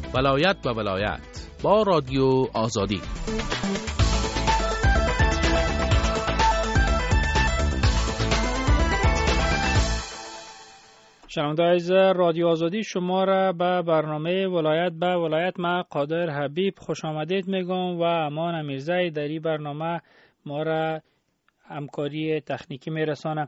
ولایت به ولایت با رادیو آزادی. شنوندگان عزیز، رادیو آزادی شما را به برنامه ولایت به ولایت ما قادر حبیب خوش آمدید میگم و امان امیرزی در این برنامه ما را همکاری تکنیکی میرسانه.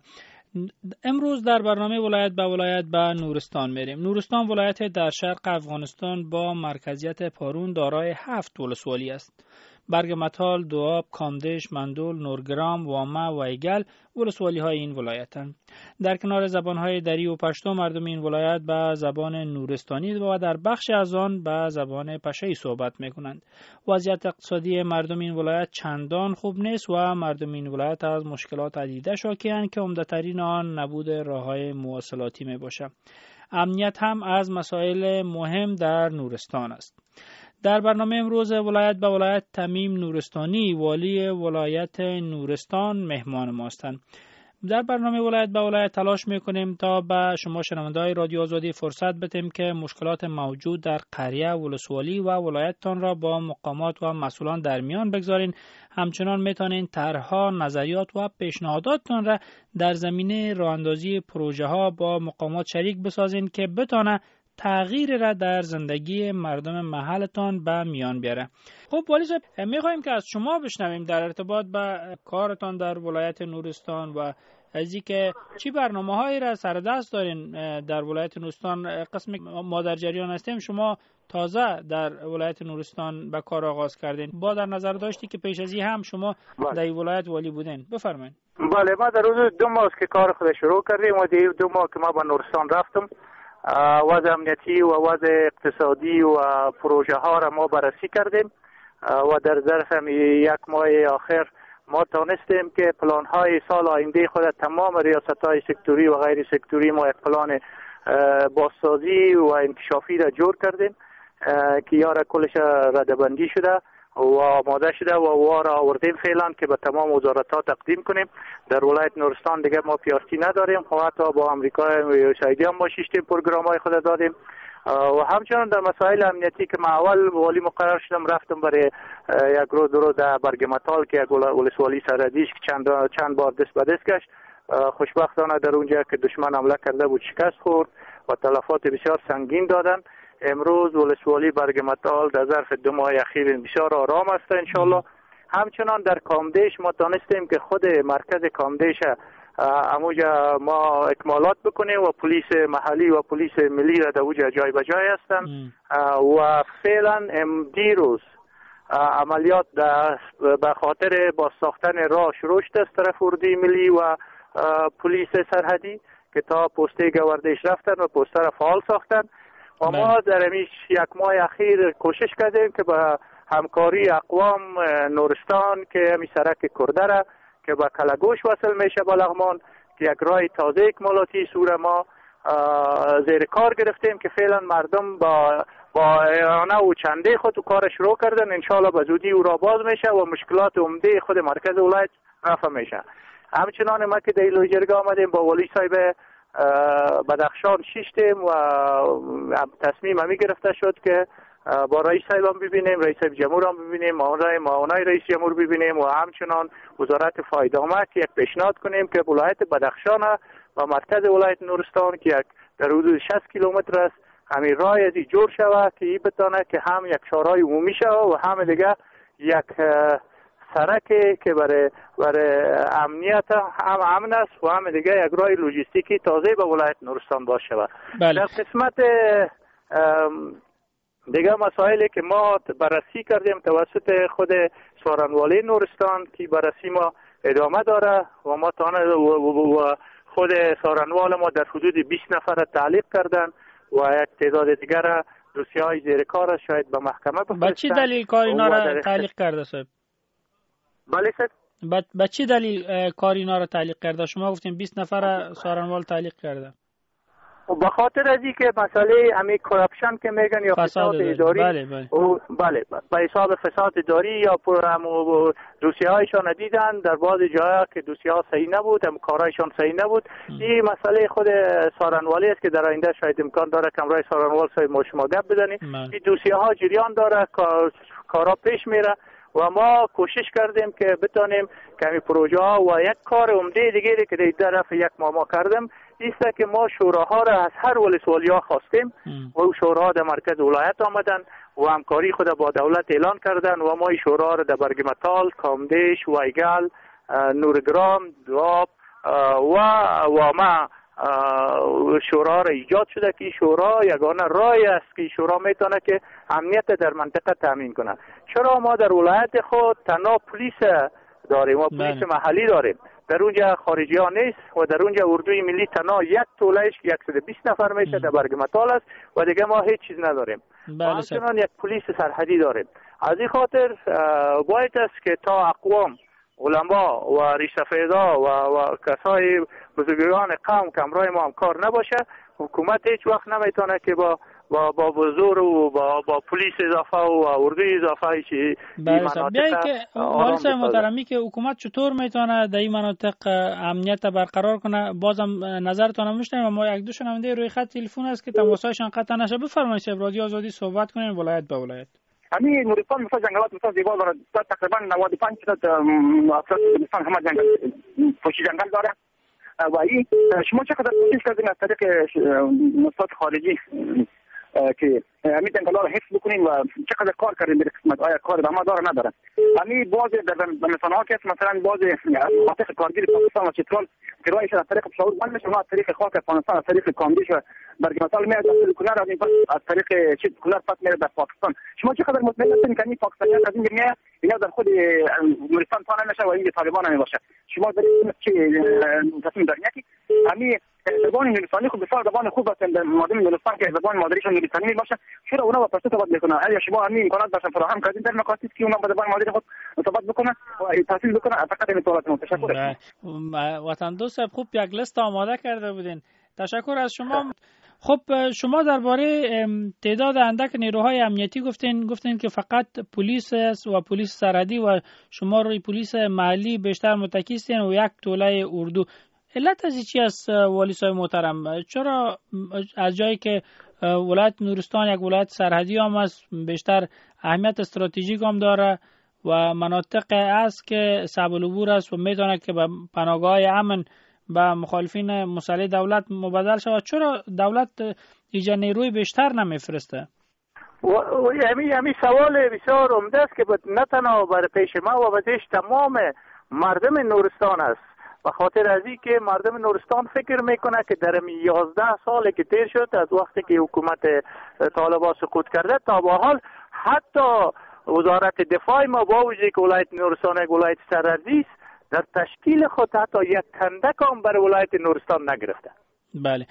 امروز در برنامه ولایت به ولایت به نورستان میریم. نورستان ولایت در شرق افغانستان با مرکزیت پارون دارای 7 ولسوالی است. برگ متال، دواب، کامدش، مندول، نورگرام، وامه و ایگل ولسوالی های این ولایتند. در کنار زبان های دری و پشتو مردم این ولایت به زبان نورستانی و در بخش از آن به زبان پشه‌ای صحبت میکنند. وضعیت اقتصادی مردم این ولایت چندان خوب نیست و مردم این ولایت از مشکلات عدیده شاکی‌اند که عمده‌ترین آن نبود راه‌های مواصلاتی میباشد. امنیت هم از مسائل مهم در نورستان است. در برنامه امروز ولایت به ولایت تمیم نورستانی والی ولایت نورستان مهمان ما هستند. در برنامه ولایت به ولایت تلاش میکنیم تا به شما شنونده‌های رادیو آزادی فرصت بدیم که مشکلات موجود در قریه ولسوالی و ولایتتان را با مقامات و مسئولان در میان بگذارین. همچنان میتونین طرح‌ها، نظریات و پیشنهاداتتان را در زمینه راه‌اندازی پروژه ها با مقامات شریک بسازین که بتونه تغییر را در زندگی مردم محلتان به میان بیاره. خب والی صاحب، میخوایم که از شما بشنویم در ارتباط به کارتان در ولایت نورستان و از اینکه چی برنامه‌هایی را سر دست دارین در ولایت نورستان. قسم ما در جریان هستیم شما تازه در ولایت نورستان به کار آغاز کردین. با در نظر داشتی که پیش از این هم شما در این ولایت والی بودین. بفرمایید. بله، ما در روز 2 ماه که کار خود شروع کردیم و در 2 ماه که ما به نورستان رفتم، وضع امنیتی و وضع اقتصادی و پروژه ها را ما بررسی کردیم و در ظرف 1 ماه آخر ما تانستیم که پلان های سال آینده خود تمام ریاست های سکتوری و غیر سکتوری ما یک پلان بازسازی و انکشافی را جور کردیم که یارا کلش ردبندی شده و آماده شده و وارا آوردیم فعلا که به تمام وزارت ها تقدیم کنیم. در ولایت نورستان دیگه ما پیارتی نداریم و حتی با امریکا و یوسایدی هم ما شیشتیم پروگرام های خود دادیم و همچنان در مسائل امنیتی که ما اول والی مقرر شدم رفتم برای 1 روز 2 روز در برگ متال که یک ولسوالی سرحدی که چند بار دست به دست گشت. خوشبختانه در اونجا که دشمن حمله کرده بود شکست خورد و تلفات بسیار سنگین دادن. امروز ولسوالی برگ متال در ظرف 2 ماه اخیر بسیار آرام است انشالله. همچنان در کامدش ما تانستیم که خود مرکز کامدش اموجا ما اکمالات بکنیم و پلیس محلی و پلیس ملی را در اوجا جای به جای هستن و فعلا دیروز عملیات به خاطر باز ساختن راه شروع شده از طرف اردوی ملی و پلیس سرحدی که تا پسته گوردش رفتن و پسته را فعال ساختن و ما در همیش 1 ماه اخیر کوشش کردیم که با همکاری اقوام نورستان که همی سرک کرده را که با کلگوش وصل میشه با لغمان که یک راه تازه اکمالاتی سور ما زیر کار گرفتیم که فعلا مردم با اعانه و چنده خود کار شروع کردن. انشالله به زودی او را باز میشه و مشکلات عمده خود مرکز ولایت رفع میشه. همچنان ما که در لوجرگاه آمدیم با ولی صاحب بدخشان شیشتیم و تصمیم همی گرفته شد که با رئیس صاحب هم ببینیم، رئیس جمهور هم ببینیم، معاونای رئیس جمهور ببینیم و همچنان وزارت فایدامه که یک پیشنهاد کنیم که ولایت بدخشان و مرکز ولایت نورستان که یک در حدود 60 کیلومتر است همین راه ازی جور شود که این بتانه که هم یک شورای عمومی شود و هم دیگه یک سرکی که برای امنیت هم امن است و هم دیگه یک راه لوجستیکی تازه به ولایت نورستان باز شود. در قسمت دیگه مسائلی که ما بررسی کردیم توسط خود سارنوالی نورستان که بررسی ما ادامه داره و ما و خود سارنوال ما در حدود 20 نفر تعلیق کردن و یک تعداد دیگر دوسیه های زیر کار شاید به محکمه بفرستن. با چی دلیل کار اینا را تعلیق کرده صاحب؟ بله صاحب. با چی دلیل کار اینا را تعلیق کرده؟ شما گفتین 20 نفر سارنوال تعلیق کرده. به خاطر از این که مسئله همین کراپشن که میگن یا فساد اداری، بله به حساب فساد اداری یا دوسیه هایشان دیدن در بعض جاها که دوسیه ها صحیح نبود، هم کارهایشان صحیح نبود. این مسئله خود سارنوالی است که در آینده شاید امکان داره کمرای سارنوال صاحب ما شما گپ بزنیم. این دوسیه ها جریان داره، کارا پیش میره و ما کوشش کردیم که بتونیم که همین پروژه ها و یک کار عمده دیگری که در طرف یک ما کردیم است که ما شوراها را از هر ولسوالی ها خواستیم و شوراها در مرکز ولایت آمدن و همکاری خود با دولت اعلان کردن و ما این شورا را در برگمتال، کامدیش، وایگل، نورگرام، دواب و ما شورا را ایجاد شده که این شورا یگانه رای است که این شورا میتونه که امنیت در منطقه تامین کنه. چرا ما در ولایت خود تنها پلیس داریم و پلیس محلی داریم، در اونجا خارجی ها نیست و در اونجا اردوی ملی تنها یک تولهش که 120 نفر میشه در برگمتال است و دیگه ما هیچ چیز نداریم. همچنان یک پلیس سرحدی داریم. از این خاطر باید است که تا اقوام، علما و ریشسفیدا و کسای بزرگان قوم کمرای ما هم کار نباشه، حکومت هیچ وقت نمیتونه که با بزرگ و با پلیس اضافه و اردوی اضافه چی بیایی که والی صاحب محترمی که حکومت چطور میتونه در این مناطق امنیت برقرار کنه؟ بازم نظرتون میشنویم. ما یک دو شنونده روی خط تلفن است که تماسهایشان قطع نشه. بفرمایید رادیو آزادی صحبت کنیم ولایت به ولایت. همین نورستان مثلا جنگلات مثلا زیبا داره، تقریبا 95% افراد نورستان همه جنگل پشت جنگل داره و این شما چقدر کوشش کردین از طریق مؤسسات خارجی که همین جنگل‌ها رو حفظ بکنین و چقدر کار کردین در قسمت آیا کار به ما داره نداره؟ همین بعضی در مثلا که مثلا بعضی مناطق کارگیر پاکستان و چترال که رایش از طریق پشاور بند میشه، ما از طریق خاک افغانستان از طریق کامدیش و برگمتال میاد از کنار از طریق چیز کنار پس میره در پاکستان. شما چقدر مطمئن هستین که این پاکستانیان از این میاد اینا در خود نورستان تا نمیشه و این طالبان هم باشه؟ شما در این چی تصمیم دارین که همین زبان نورستانی خود بسیار زبان خوب است در مردم نورستان که زبان مادریشون نورستانی باشه، چرا اونا با پشت صحبت میکنن؟ آیا شما همین امکانات داشتن فراهم کردین در مقاصد که اونا با زبان مادری خود صحبت بکنن و تحصیل بکنن؟ فقط این سوالات. تشکر. وطن دوست خوب یک لیست آماده کرده بودین. تشکر از شما. خب شما درباره تعداد اندک نیروهای امنیتی گفتین که فقط پلیس است و پلیس سرحدی و شما روی پلیس محلی بیشتر متکی هستین و یک توله اردو. علت از چی است والی صاحب محترم؟ چرا از جایی که ولایت نورستان یک ولایت سرحدی هم است، بیشتر اهمیت استراتژیک هم داره و مناطق است که صعب العبور است و میتونه که به پناهگاه امن به مخالفین مسلح دولت مبادل شود، چرا دولت ایجا نیروی بیشتر نمیفرسته؟ همین سوال بسیار عمده است که نه تنها بر پیش ما و بر تمام مردم نورستان است. به خاطر از این که مردم نورستان فکر میکنه که در 11 سالی که تیر شد از وقتی که حکومت طالبان سقوط کرده تا به حال حتی وزارت دفاع ما با وجودی که ولایت نورستان یک ولایت سرحدی است در تشکیل خود حتی یک کندک هم بر ولایت نورستان نگرفته. بله.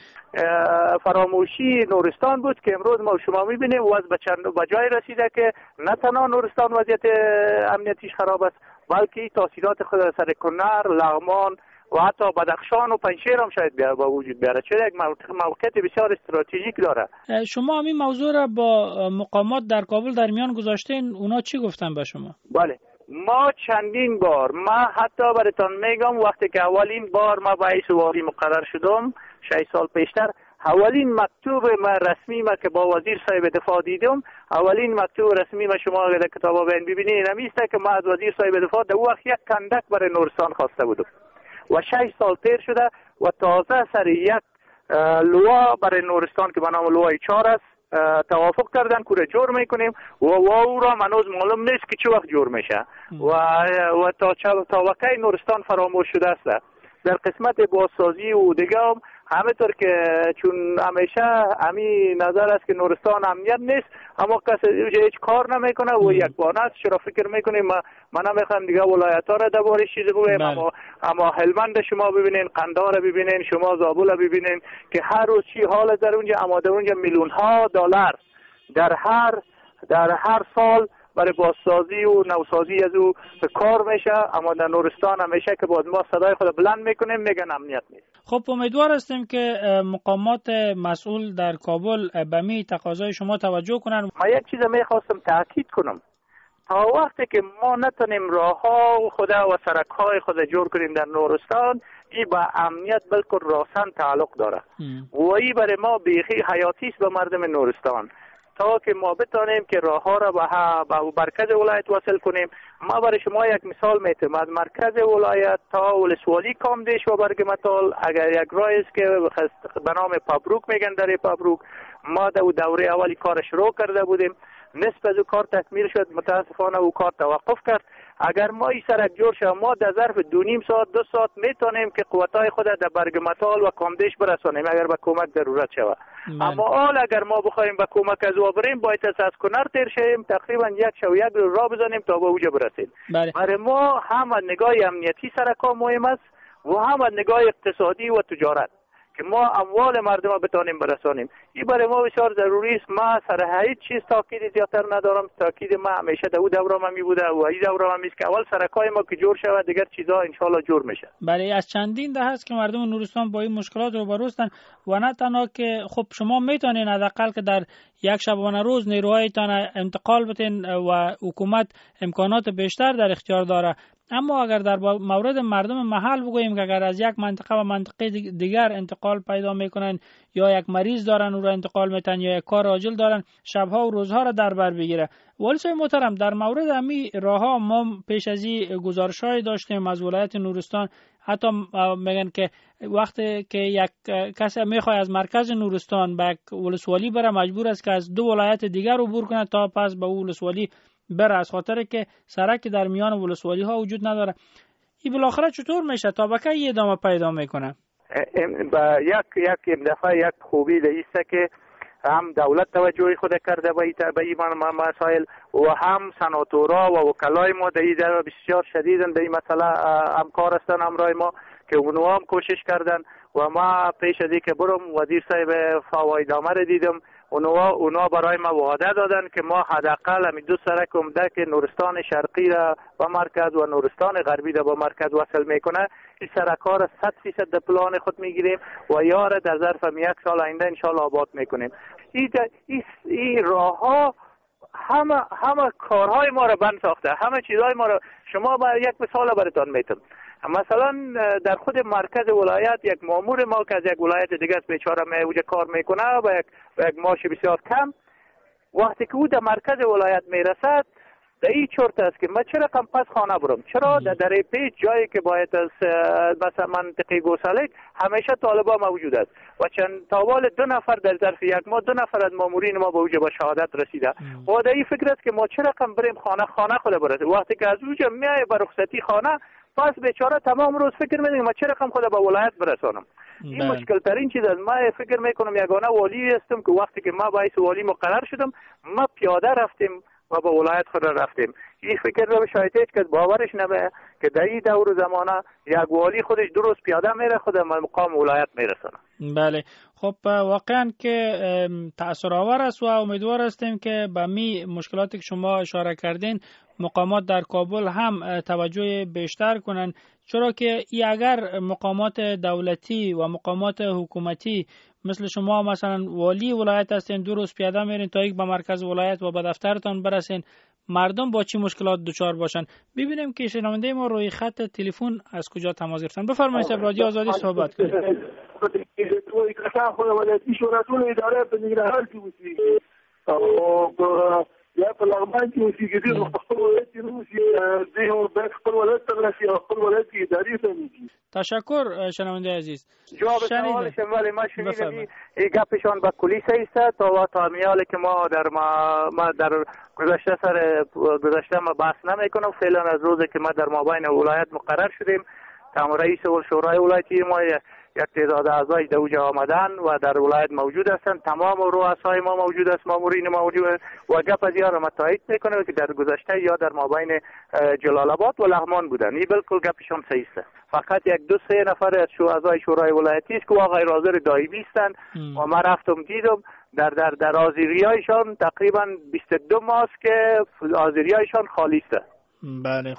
فراموشی نورستان بود که امروز ما شما میبینیم وضع به جای رسیده که نه تنها نورستان وضعیت امنیتیش خراب است بلکه تاثیرات خود سر کنر، لغمان و حتی بدخشان و پنجشیر هم شاید به وجود بیاره، چون یک موقعیت بسیار استراتژیک داره. شما همین موضوع را با مقامات در کابل در میان گذاشتین، اونا چی گفتن به شما؟ بله، ما چندین بار، ما حتی براتون میگم وقتی که اولین بار ما به رئیس والی مقرر شدم 6 سال پیشتر، اولین مکتوب ما رسمی ما که با وزیر صاحب دفاع دیدم، اولین مکتوب رسمی ما شما در کتابا ببینید نمیسته که ما از وزیر صاحب دفاع در وقت یک کندک برای نورستان خواسته بودم و 6 سال تیر شده و تازه سر یک لوا برای نورستان که به نام لوای 4 است توافق کردن که جور میکنیم و او را منوز معلوم نیست که چه وقت جور میشه و تا وقتی نورستان فراموش شده است. در قسمت بازسازی و دیگه هم همینطور که چون همیشه همین نظر است که نورستان امنیت نیست اما کسی هیچ کار نمیکنه و یک بانه است. چرا فکر میکنیم من نمیخوام دیگه ولایت ها را درباره چیزی بگویم اما هلمند شما ببینین، قندهار ببینین، شما زابل ببینین که هر روز چی حال در اونجا، اما در اونجا میلیون ها دلار در هر سال برای بازسازی و نوسازی از او کار میشه. اما در نورستان همیشه که باز ما صدای خود بلند میکنیم میگن امنیت نیست. خب امیدوار هستیم که مقامات مسئول در کابل به می تقاضای شما توجه کنن. ما یک چیز میخواستم تاکید کنم، تا وقتی که ما نتونیم راهها خود و سرک‌های خود جور کنیم در نورستان، این با امنیت بالکل راسن تعلق داره و این برای ما بیخی حیاتی است به مردم نورستان. تا که ما بتانیم که راهها را به مرکز ولایت وصل کنیم. ما برای شما یک مثال میتونم، از مرکز ولایت تا ولسوالی کامدیش و برگمتال اگر یک راه است که به نام پابروک میگن، در پابروک ما در دوره اولی کار شروع کرده بودیم، نصف از او کار تکمیل شد، متاسفانه او کار توقف کرد. اگر ما این سرک جور شد ما در ظرف 2.5 ساعت 2 ساعت میتونیم که قوتای خود در برگمتال و کامدیش برسانیم اگر به کمک ضرورت شود. اما حال اگر ما بخوایم به کمک از او بریم باید از کنار تیر شیم، تقریبا 1 شب 1 روز راه بزنیم تا به اوجا برسیم. برای ما هم از نگاه امنیتی سرک‌ها مهم است و هم از نگاه اقتصادی و تجارت که ما اموال مردم را بتانیم برسانیم. این برای ما بسیار ضروری است. ما سر هیچ چیز تاکید زیادتر ندارم. تاکید ما همیشه در دورم هم می بوده و این دورم هم است که اول سرکای ما که جور شود دیگر چیزا ان شاء الله جور میشه. بله، از چندین ده هست که مردم نورستان با این مشکلات روبرو هستند و نه تنها که خب شما میتونین حداقل که در یک شبانه روز نیروهایتان انتقال بدین و حکومت امکانات بیشتر در اختیار داره، اما اگر در مورد مردم محل بگوییم که اگر از یک منطقه و منطقه دیگر انتقال پیدا میکنن یا یک مریض دارن او را انتقال میتن یا یک کار عاجل دارن، شبها و روزها را در بر بگیره. والی صاحب محترم، در مورد امی راهها ما پیش از این گزارش‌های داشتیم از ولایت نورستان، حتی میگن که وقتی که یک کسی میخواد از مرکز نورستان به ولسوالی بره مجبور است که از 2 ولایت دیگر عبور کنه تا پس به ولسوالی بره، از خاطر که سرک در میان ولسوالی ها وجود نداره. این بالاخره چطور میشه تا بکه یه ادامه پیدا میکنه؟ با یک دفعه یک خوبی دیسته که هم دولت توجه خود کرده به این مسائل و هم سناتورا و وکلای ما در این بسیار شدیدن به این مسئله همکار هستن همراه ما که اونها هم کوشش کردن و ما پیش از اینکه برم وزیر صاحب فوایدنامه رو دیدم، اونا برای ما وعده دادن که ما حداقل همین 2 سرک عمده که نورستان شرقی را با مرکز و نورستان غربی را با مرکز وصل میکنه، این سرک‌ها را 100% در پلان خود میگیریم و یا را در ظرف 1 سال آینده ان شاء الله آباد میکنیم. این راه‌ها همه کارهای ما را بند ساخته، همه چیزهای ما را. شما یک مثال براتون میتونم. مثلا در خود مرکز ولایت یک مامور ما که از یک ولایت دیگه است بیچاره اوجا کار میکنه و یک معاش بسیار کم، وقتی که او در مرکز ولایت میرسد در این چرت است که من چرا کم پس خانه برم، چرا در پیچ جایی که باید از مثلا منطقه گوساله همیشه طالبا موجود است و چند تاوال 2 نفر در ظرف 1 ماه 2 نفر از مامورین ما به اوجا با شهادت رسیده و در این فکر است که ما چرا کم بریم خانه خود برسه. وقتی که از اوجا میای به رخصتی خانه پس بیچاره تمام روز فکر میکنه ما چرا کم خود به ولایت برسانم. این مشکل ترین چیز است. ما فکر میکنم یگانه والی هستم که وقتی که ما باعث والی مقرر شدم ما پیاده رفتیم و به ولایت خود رفتیم. این فکر رو شاید هیچ کس باورش نمیه که در این دور زمانه یک والی خودش درست پیاده میره خود مقام ولایت میرسونه. بله، خب واقعا که تأثیرآور است و امیدوار هستیم که به می مشکلاتی که شما اشاره کردین مقامات در کابل هم توجه بیشتر کنن، چرا که اگر مقامات دولتی و مقامات حکومتی مثل شما مثلا والی ولایت هستین 2 روز پیاده میرین تا یک به مرکز ولایت و به دفترتان برسین، مردم با چی مشکلات دچار باشن. ببینیم که شنونده ما روی خط تلفن از کجا تماس گرفتن. بفرمایید رادیو آزادی صحبت کنید. یا په لغمان کې اوسېږي د خپل ولایت کې اوسي د یو د خپل ولایت ترلاسي او خپل ولایت کې اداري سمېږي. تشکر شنونده عزیز. جواب سوال شما ما شنیدم این گپشان با کلیس است تا میاله که ما در گذشته ما بحث نمیکنم. فعلا از روزی که ما در مابین ولایت مقرر شدیم تام رئیس و شورای ولایتی ما یک تعداد اعضای دوجه آمدن و در ولایت موجود هستند. تمام رؤسای ما موجود است، مامورین موجود است و گپ از یارو متایید میکنه که در گذشته یا در مابین جلال آباد و لغمان بودن. این بالکل گپشون صحیح است. فقط یک دو سه نفر از اعضای شورای ولایتی است که غیر حاضر دائمی هستند و ما رفتم دیدم در حاضریایشان تقریبا 22 ماه است که حاضریایشان خالی است. بله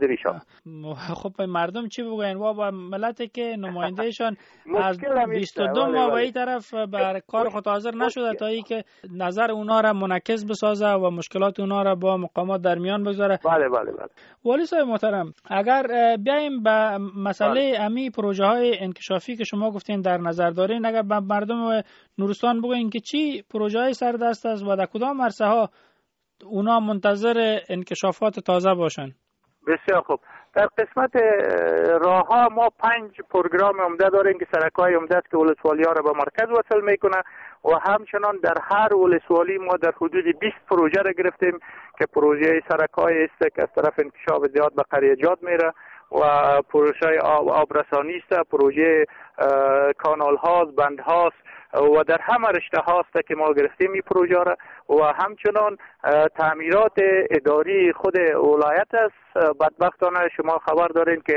خب مردم چی بگوین و با ملتی که نمایندهشان از 22 ماه و این طرف بر کار خود حاضر نشده تا ای که نظر اونا را منعکس بسازه و مشکلات اونا را با مقامات در میان بگذاره. بله والی صاحب محترم، اگر بیایم به مسئله امی پروژه های انکشافی که شما گفتین در نظر دارین، اگر به مردم نورستان بگوین که چی پروژه های سر دست است و در کدام عرصه ها اونا منتظر انکشافات تازه باشن؟ بسیار خوب. در قسمت راه ها ما 5 پروگرام عمده داریم که سرکای عمده است که ولسوالی ها را به مرکز وصل میکنه و همچنان در هر ولسوالی ما در حدود 20 پروژه را گرفتیم که پروژه سرکای است که از طرف انکشاف زیاد به قریجات میره و پروژه آبرسانی است، پروژه کانال هاست، بند هاست و در همه رشته هاست که ما گرفتیم این پروژه را و همچنان تعمیرات اداری خود ولایت است. بدبختانه شما خبر دارین که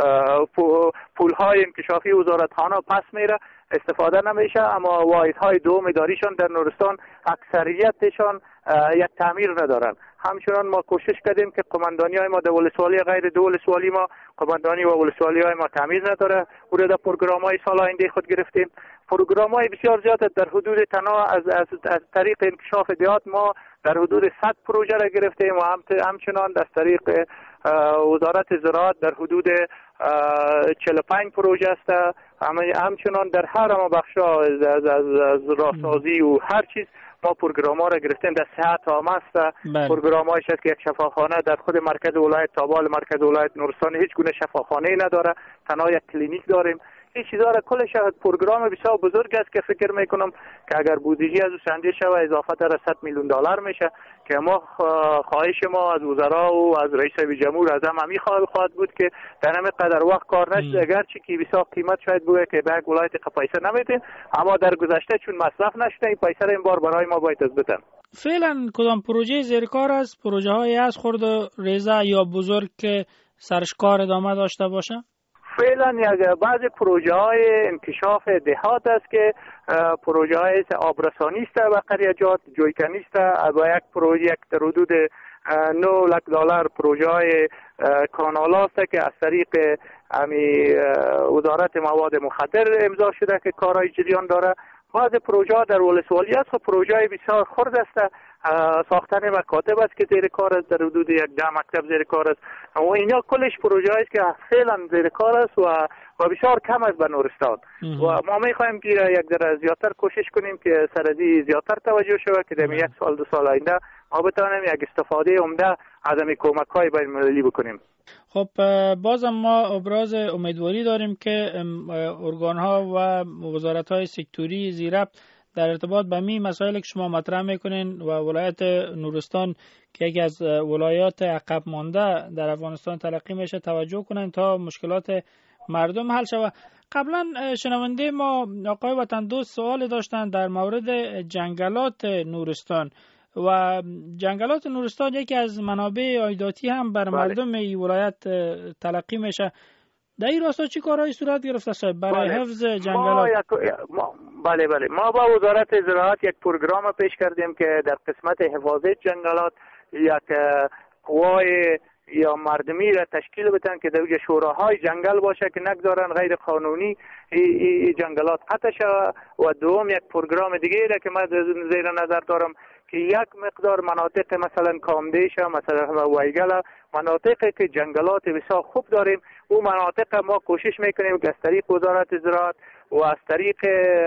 پولهای انکشافی وزارتخانه پس میره، استفاده نمیشه، اما واحدهای دوم اداریشان در نورستان اکثریتشان یک تعمیر ندارن. همچنان ما کوشش کردیم که قماندانی های ما در ولسوالی غیر دو ولسوالی ما قماندانی و ولسوالی های ما تعمیر نداره، او را در پروگرام های سال آینده خود گرفتیم. پروگرام های بسیار زیاد در حدود تنها از طریق انکشاف دیات ما در حدود 100 پروژه را گرفتیم و همچنان از طریق وزارت زراعت در حدود 45 پروژه است. همچنان در هر بخشا از راهسازی و هر چیز ما پروگرام ها را گرفتیم. در صحت هم است، پروگرام هایش است که یک شفاخانه در خود مرکز ولایت تابال مرکز ولایت نورستان هیچ گونه شفاخانه نداره، تنها یک کلینیک داریم. این چیزا را کلش پروگرام بسیار بزرگ است که فکر میکنم که اگر بودجه از او سنجش شود اضافه تر از $100 میلیون میشه که ما خواهش ما از وزرا و از رئیس جمهور از هم خواهد بود که در همه قدر وقت کار نشد، اگرچه که بسیار قیمت شاید بوده که به ولایت پیسه نمیدین، اما در گذشته چون مصرف نشده این پیسه را این بار برای ما باید بدن. فعلا کدام پروژه زیر کار است؟ پروژه های از خرد و ریزه یا بزرگ که سرش کار ادامه داشته باشه؟ فعلا بعضی پروژه های انکشاف دهات است که پروژه های آبرسانی است و قریجات جویکنی است و یک پروژه یک در حدود $9 لک پروژه های کانال است که از طریق وزارت مواد مخدر امضا شده که کارهای جریان داره. بعض پروژه ها در ولسوالی است و پروژه بسیار خرد است، ساختن مکاتب است که زیر کار است، در حدود 10 مکتب زیر کار است و اینا کلش پروژه است که فعلا زیر کار است و بسیار کم است به نورستان و ما میخوایم که یک ذره زیادتر کوشش کنیم که سرازی زیادتر توجه شود که در 1 سال 2 سال آینده ما بتوانیم یک استفاده عمده از این کمک های بین المللی بکنیم. خب بازم ما ابراز امیدواری داریم که ارگان ها و وزارت های سکتوری زیربط در ارتباط به می مسائلی که شما مطرح میکنین و ولایت نورستان که یکی از ولایات عقب مانده در افغانستان تلقی میشه توجه کنن تا مشکلات مردم حل شود. قبلا شنونده ما آقای وطن دوست سوال داشتن در مورد جنگلات نورستان و جنگلات نورستان یکی از منابع عایداتی هم بر مردم این ولایت تلقی میشه. در این راستا چی کارهایی صورت گرفته صاحب برای حفظ جنگلات؟ بله ما با وزارت زراعت یک پروگرام پیش کردیم که در قسمت حفاظت جنگلات یک قوای یا مردمی را تشکیل بدن که در شوراهای جنگل باشه که نگذارن غیر قانونی جنگلات قطع شود و دوم یک پروگرام دیگه را که من زیر نظر دارم که یک مقدار مناطق مثلا کامدیش مثلا وایگل مناطقی که جنگلات بسیار خوب داریم او مناطق ما کوشش میکنیم که از طریق وزارت زراعت و از طریق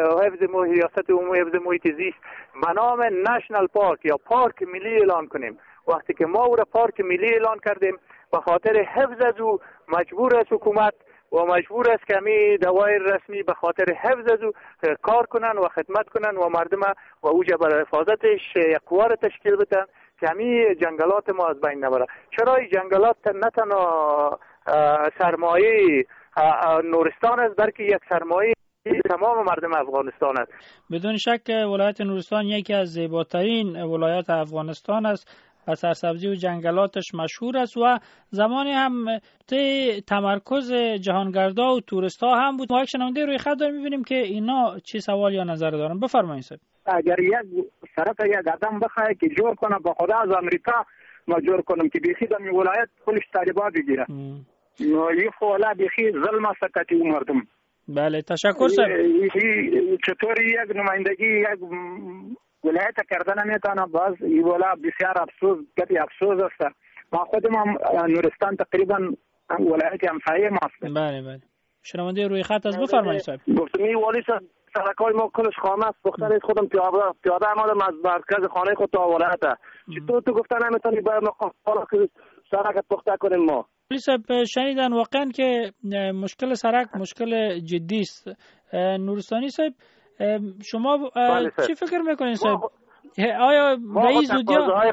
ریاست عمومی حفظ محیط زیست به نام نشنال پارک یا پارک ملی اعلان کنیم. وقتی که ما او را پارک ملی اعلان کردیم به خاطر حفظ از او مجبور است حکومت و مجبور است که همی دوایر رسمی به خاطر حفظ از او کار کنن و خدمت کنن و مردم و اوجه برای حفاظتش یک قوار تشکیل بدن که همی جنگلات ما از بین نبره. چرا این جنگلات نه تنها سرمایه نورستان است بلکه یک سرمایه تمام مردم افغانستان است. بدون شک ولایت نورستان یکی از زیباترین ولایات افغانستان است و سرسبزی و جنگلاتش مشهور است و زمانی هم تمرکز جهانگردا و توریستا هم بود. ما یک شنونده روی خط داریم، می‌بینیم که اینا چه سوال یا نظر دارن. بفرمایید صاحب. اگر یک سرک یک قدم بخواه که جور کنه با خدا از امریکا ما جور کنم که بیخی در ولایت کلش طالبان بگیره. این فولا بیخی ظلم است که مردم. بله تشکر صاحب. چطوری یک نمایندگی یک ولایت کردن نمیتونه، باز این ولا بسیار افسوس است. ما خودم نورستان تقریبا ولایت همسایه ماست. بله شنونده روی خط از بفرمایید صاحب. گفتم این والی سرکای ما کلش خانه است، دختر خودم پیاده آمدم از مرکز خانه خود تا ولایت. چطور تو گفتن نمیتونی باید ما سرک پخته کنیم ما؟ ولی صاحب شنیدن واقعا که مشکل سرک مشکل جدی است. نورستانی صاحب شما چی فکر میکنین صاحب؟ آیا به این زودی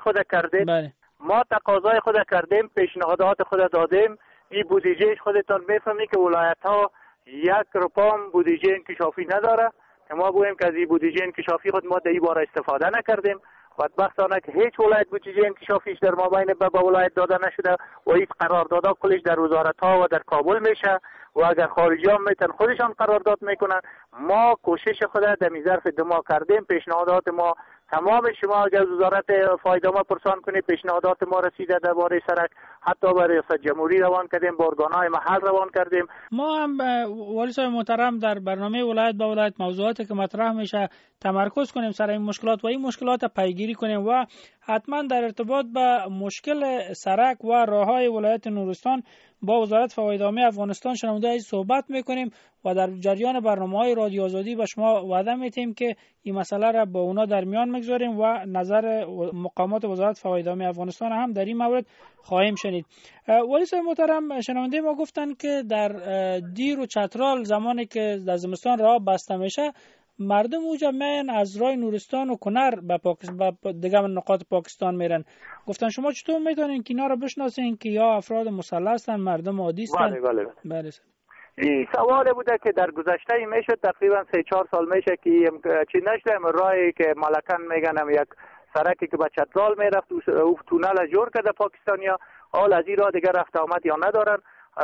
ما تقاضای خود کردیم، پیشنهادات خود دادیم. این بودجهش خودتان میفهمی که ولایت ها 1 روپیه بودجه انکشافی نداره. ما بگوییم که از این بودجه انکشافی خود ما در این باره استفاده نکردیم. بدبختانه که هیچ ولایت بودجه انکشافیش در مابین به ولایت داده نشده و این قراردادها کلش در وزارت ها و در کابل میشه و اگر خارجی هم میتن خودشان قرارداد میکنن. ما کوشش خود در ظرف 2 ماه کردیم. پیشنهادات ما تمام شما اگر وزارت فایده‌مند پرسان کنید پیشنهادات ما رسیده درباره سرک، حتی برای ریاست جمهوری روان کردیم، با ارگان‌های محل روان کردیم. ما هم والی صاحب محترم در برنامه ولایت با ولایت موضوعاتی که مطرح میشه تمرکز کنیم سر این مشکلات و این مشکلات پیگیری کنیم و حتما در ارتباط به مشکل سرک و راههای ولایت نورستان با وزارت فواید عامه افغانستان شنونده از صحبت میکنیم و در جریان برنامه‌های رادیو آزادی به شما وعده میدیم که این مسئله را با اونا در میان میگذاریم و نظر مقامات وزارت فواید عامه افغانستان هم در این مورد خواهیم شنید. ولی صاحب محترم شنونده ما گفتن که در دیر و چترال زمانی که در زمستان راه بسته میشه مردم اوجا میان از راه نورستان و کنر به دیگه نقاط پاکستان میرن. گفتن شما چطور میتونین که اینا رو بشناسین که یا افراد مسلح هستن مردم عادی هستن؟ بله. این سوال بوده که در گذشته میشد تقریبا 3-4 سال میشه که چی نشده راهی که ملکن میگنم یک سرکی که به چترال میرفت او تونل جور کرده پاکستانیا، حال از این راه دیگه رفت آمد یا ندارن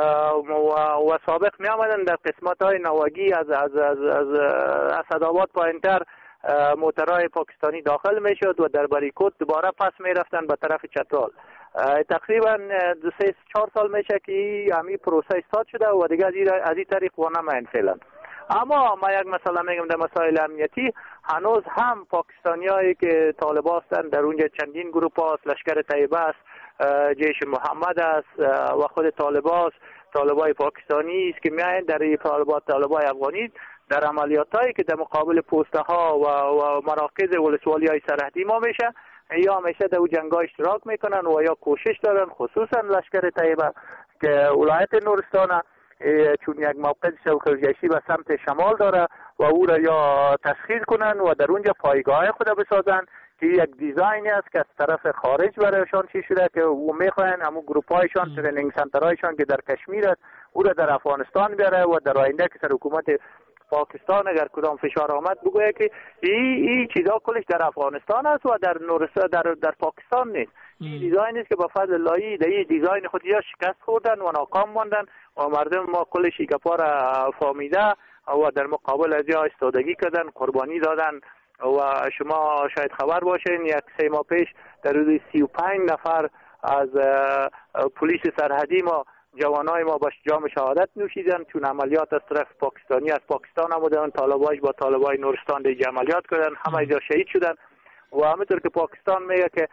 و سابق می آمدن در قسمت های نواگی از اسدآباد پایینتر موترهای پاکستانی داخل می شد و در بریکوت دوباره پس می رفتن به طرف چترال. تقریبا 3-4 سال میشه که همین پروسه استارت شده و دیگه از این طریق و نمین فعلا. اما ما یک مسئله میگم در مسائل امنیتی هنوز هم پاکستانیایی که طالبان هستند در اونجا چندین گروه هست، لشکر طیبه است، جیش محمد است و خود طالبای پاکستانی است که میایند در این طالبای افغانی در عملیاتایی که در مقابل پوسته ها و مراکز ولسوالی های سرحدی ما میشه یا همیشه در جنگ‌ها اشتراک میکنن و یا کوشش دارن خصوصا لشکر طیبه که ولایت نورستان چون یک موقع شوکرجشی به سمت شمال داره و او را یا تسخیر کنن و در اونجا پایگاه خود بسازن که یک دیزاینی است که از طرف خارج برایشان چی شده که او میخواین همون گروپایشان ترینینگ سنترهایشان که در کشمیر است او را در افغانستان بیاره و در آینده که سر حکومت پاکستان اگر کدام فشار آمد بگوید که این چیزا کلش در افغانستان است و در نورستان در پاکستان نیست. این دیزاین است که با فضل اللهی در این دیزاین خود یا شکست خوردن و ناکام ماندن و مردم ما کلش گپا را فهمیده و در مقابل از یا استادگی کردن، قربانی دادن و شما شاید خبر باشین 3 ماه پیش در حدود 35 نفر از پلیس سرحدی ما جوانای ما با جام شهادت نوشیدن چون عملیات از طرف پاکستانی از پاکستان آمدن، طالبایش با طالبای نورستان دیگه عملیات کردن، همه اینجا شهید شدن و همینطور که پاکستان میگه که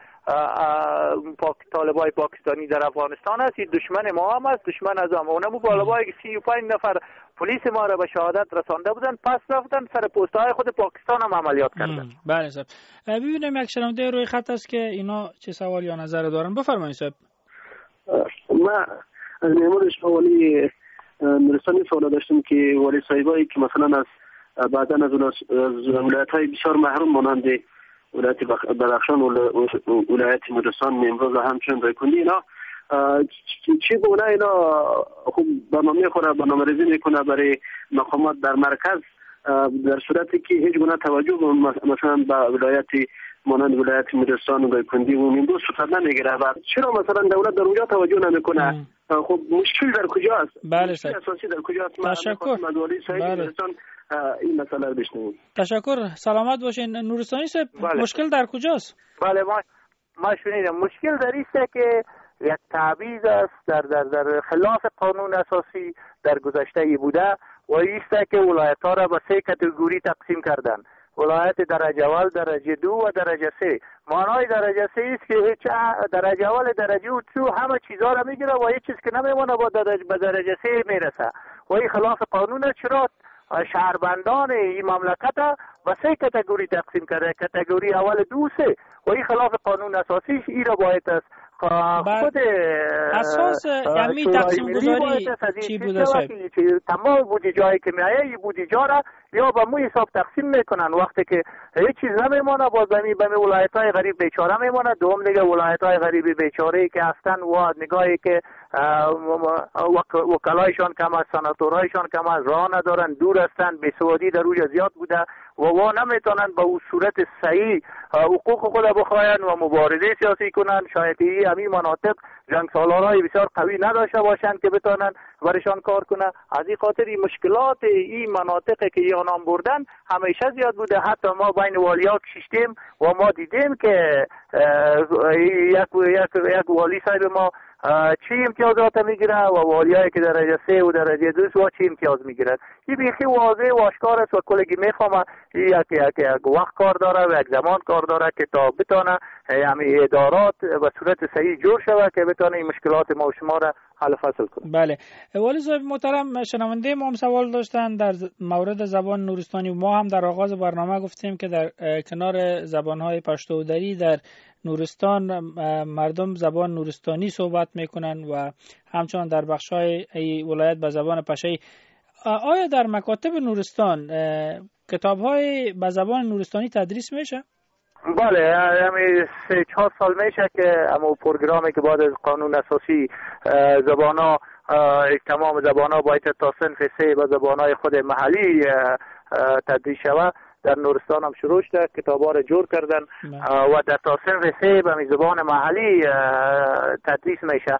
طالبای پاکستانی در افغانستان است، دشمن ما هم است، دشمن از هم اونمو طالبایی که 35 نفر پلیس ما را به شهادت رسانده بودن پس رفتن سر پست‌های خود پاکستان هم عملیات کردن. بله صاحب. ببینیم یک شنونده روی خط است که اینا چه سوال یا نظر دارن. بفرمایید صاحب. ما از نمودش ولی نورستانی سوال داشتم که ولی صاحبایی که مثلا از بعداً از ولایت‌های بسیار محروم مانند ولایت بدخشان و ولایت نورستان امروز همچنین دایکندی اینا چی بونه اینا خوب برنامه ریزی میکنه برای مقامات در مرکز در صورتی که هیچ گونه توجه مثلا به ولایت مانند ولایت مدرسان و دایکندی و نیمروز صورت نمیگیره و چرا مثلا دولت در اونجا توجه نمیکنه؟ خب مشکل در کجاست؟ بله مشکل اساسی در کجاست؟ تشکر. بله. این مسئله رو بشنویم. تشکر. سلامت باشین. نورستانی صاحب، بله. مشکل در کجاست؟ بله ما شنیدم مشکل در ایست که یک تعویض است در خلاف قانون اساسی در گذشته ای بوده و ایست که ولایت ها را به 3 کاتگوری تقسیم کردن: ولایت درجه اول، درجه 2 و درجه 3. معنای درجه 3 است که هیچ درجه اول، درجه 2 همه چیزا را میگیره و هیچ چیز که نمیمونه به درجه 3 میرسه و این خلاف قانون است. چرا شهروندان این مملکت به 3 کاتگوری تقسیم کرده؟ کاتگوری اول، 2، 3 و این خلاف قانون اساسی. این را باید است خود اساس یعنی تقسیم گذاری چی بوده صاحب؟ تمام بودی جایی که میایه این بودی جا را یا به مو حساب تقسیم میکنن. وقتی که هیچ چیز نمیمونه باز به ولایت های غریب بیچاره میمونه. دوم دیگه ولایت های غریب بیچاره که هستن و نگاهی که وکلایشان کم است، سناتورایشان کم است، راه ندارن، دور هستن، بیسوادی در اوج زیاد بوده و نمیتونن به اون صورت صحیح حقوق خود بخواین و مبارزه سیاسی کنن. شاید همین مناطق جنگ سالارای بسیار قوی نداشته باشند که بتونن برشان کار کنه. از این خاطر این مشکلات این مناطقی که نام بردن همیشه زیاد بوده. حتی ما بین والیا کشیدیم و ما دیدیم که یک والی صاحب ما چی امتیازات میگیره و والیایی که درجه 3 و درجه 2 چی امتیاز میگیرن. این بیخی واضح و آشکار است و کلگی میفهمه یک وقت کار داره و یک زمان کار داره که تا بتونه همین ادارات به صورت صحیح جور شود که بتونه این مشکلات ما و شما را حل فصل کنه. بله. والی صاحب محترم، شنونده ما هم سوال داشتن در مورد زبان نورستانی. ما هم در آغاز برنامه گفتیم که در کنار زبانهای پشتو و دری در نورستان مردم زبان نورستانی صحبت میکنن و همچنان در بخشای ولایت به زبان پشه‌ای. آیا در مکاتب نورستان کتاب‌های به زبان نورستانی تدریس میشه؟ بله، همین 3-4 سال میشه که اما پروگرامی که بعد از قانون اساسی زبان‌ها تمام زبان‌ها باید تا صنف 3 به زبان‌های خود محلی تدریس شود. در نورستان هم شروع شده، کتاب‌ها را جور کردن و در تا صنف 3 به زبان محلی تدریس میشه.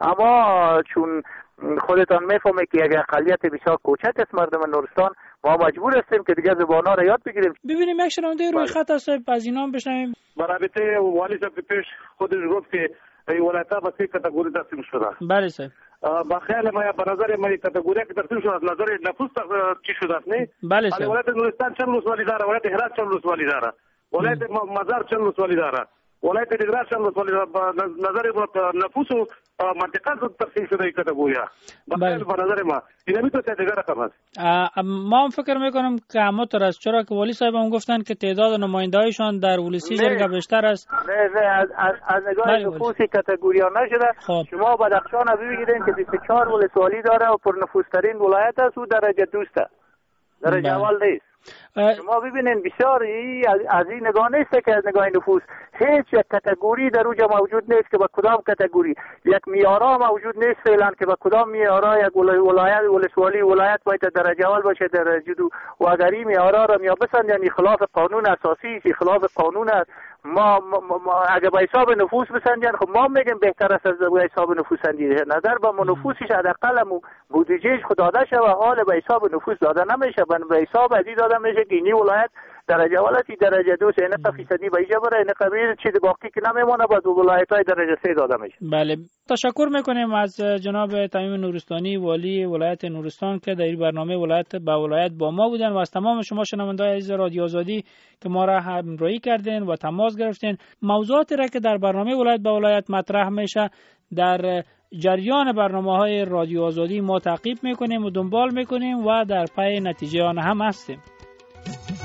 اما چون خودتان میفهمه که یک اقلیت بسیار کوچک است مردم نورستان، ما مجبور هستیم که دیگه زبان‌ها را یاد بگیریم. ببینیم یک شنونده روی خط است، از اینا هم بشنویم. برابطه والی صاحب پیش خودش گفت که این ولایت‌ها به 3 کاتگوری تقسیم شده. بله صاحب. با خیال ما به نظر ما کاتگوری که تقسیم شده از نظر نفوس چی شده است نه؟ بله صاحب. ولایت نورستان چند ولسوالی داره، ولایت هرات چند ولسوالی داره، ولایت مزار چند ولسوالی داره، ولایت نگران چند ولسوالی داره. نظر نفوس و منطقه تقسیم شده این کاتگوریا. به نظر ما این میتونه دیگه رقم است. ما هم فکر میکنم که همونطور است، چرا که والی صاحب هم گفتن که تعداد نماینده‌هایشان در ولسی جرگه بیشتر است. نه از نگاه نفوسی کاتگوریا نشده. شما بدخشان ببینید که 24 ولسوالی داره و پرنفوذترین ولایت است و درجه 2 است. درجه اول نیست. شما ببینید بسیار از این نگاه نیست که از نگاه نفوس هیچ یک کاتگوری در اوجا موجود نیست که با کدام کاتگوری یک میارا موجود نیست فعلا که با کدام میارا یک ولایت ولسوالی ولایت باید درجه اول باشه درجه 2 و اگر این میارا را میابسن یعنی خلاف قانون اساسی، خلاف قانون است. ما اگه به حساب نفوس بسنجن خب ما میگیم بهتر است از به حساب نفوس سنجیده. نظر به نفوسش حداقل بودجهش خود داده شه و حال به حساب نفوس داده نمیشه. به حساب ازی داده میشه که اینی ولایت درجه اولی درجه 2 اینقدر فیصدی به اینجا بره، اینقدر چیز باقی که نمیمونه بعد ولایت‌های درجه 3 داده میشه. بله، تشکر میکنیم از جناب تمیم نورستانی والی ولایت نورستان که در این برنامه ولایت با ولایت با ما بودن و از تمام شما شنوندگان عزیز رادیو آزادی که ما را همراهی کردین و تماس گرفتین. موضوعاتی را که در برنامه ولایت با ولایت مطرح میشه در جریان برنامه‌های رادیو آزادی ما تعقیب میکنیم و دنبال میکنیم و در پی نتیجه آن هم هستیم.